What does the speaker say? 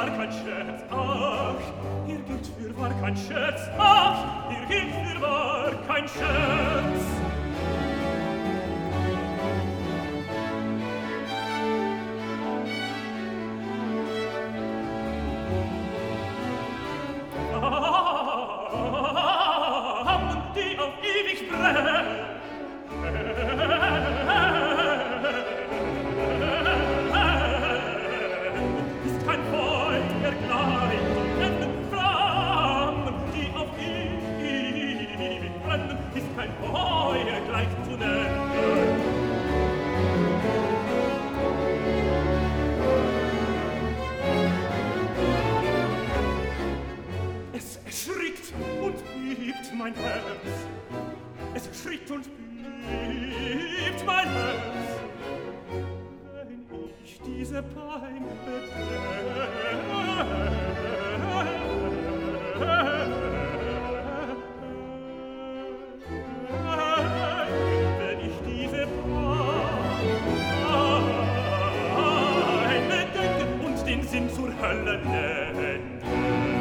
fürwahr kein Scherz, ach, hier gilt fürwahr kein Scherz, ach, hier gilt fürwahr kein Scherz. Die auf ewig brennen, ist kein Feuer gleich zu nennen, Flammen, die auf ewig brennen, ist kein Feuer gleich zu nennen. Es erschrickt und bebt mein Herz, es erschrickt und bebt mein Herz, wenn ich diese Pein bedenke. Wenn ich diese Pein bedenke und den Sinn zur Hölle nenne.